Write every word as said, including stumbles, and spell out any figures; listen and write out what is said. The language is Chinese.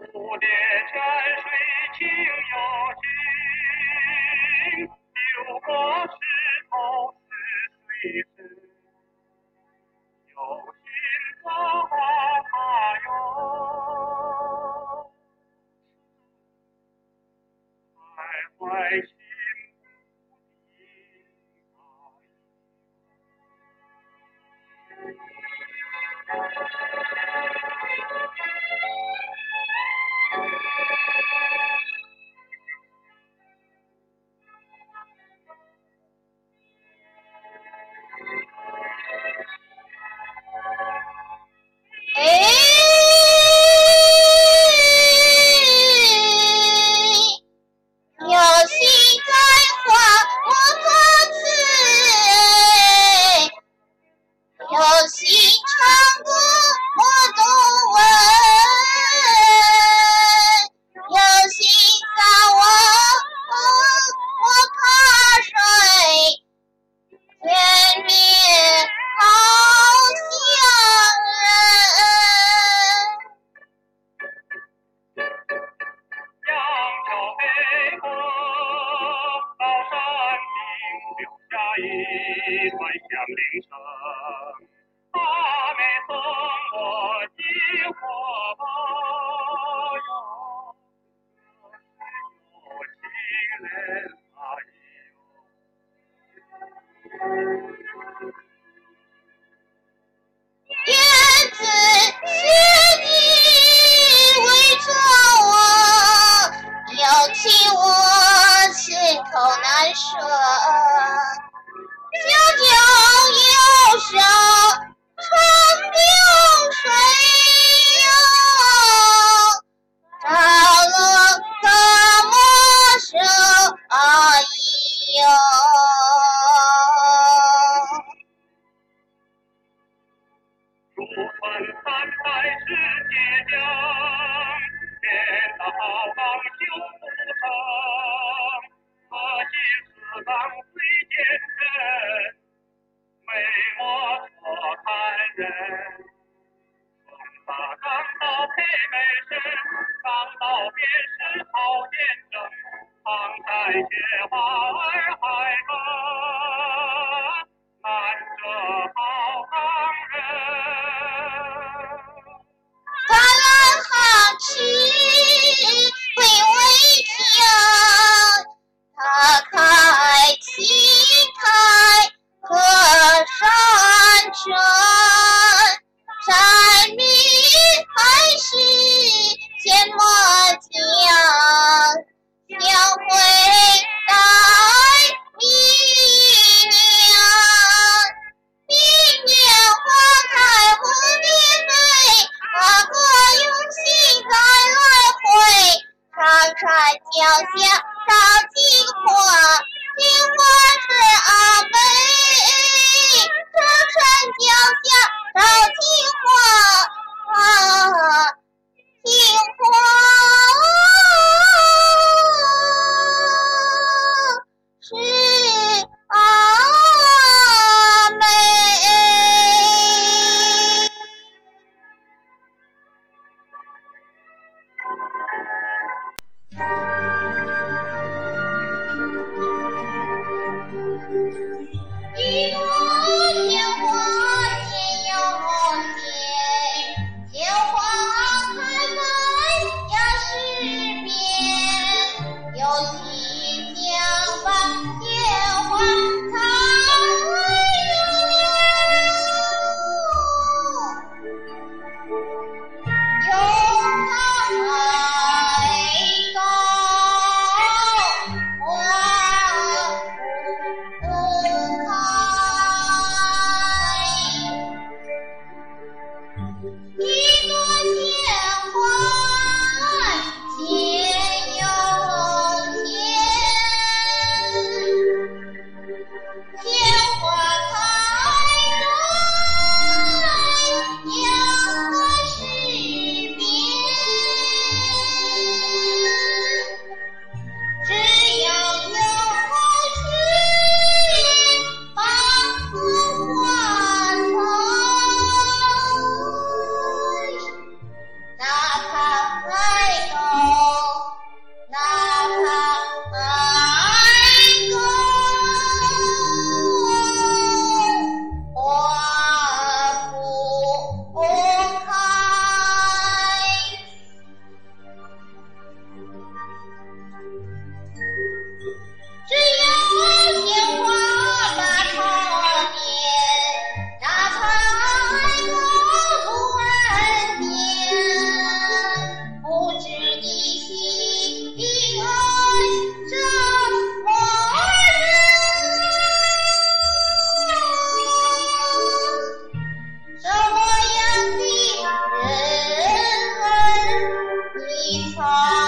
蝴蝶泉水清又清，流过石头是水深，有心则它哟，徘徊心一段响铃声，阿妹送我一火包哟，有情人啊燕子是你围着我，有情我心头难舍。皎皎右手长流水哟，着了个陌生啊哟。 入村三代是铁匠，天道刚修不成，可惜四郎最天真，美貌错看人。风大刚到配美身，刚到便是好见证，旁山雪花儿海奔，难得好郎人。 咱们好吃会为情，他开心开河山城，山女还是阡陌江，相会待明年，明年花开蝴蝶美，花果用心再来回，长川脚下照金花，金花是阿妹，长川脚下照金花，啊，金花是阿妹。一朵鲜花前又长。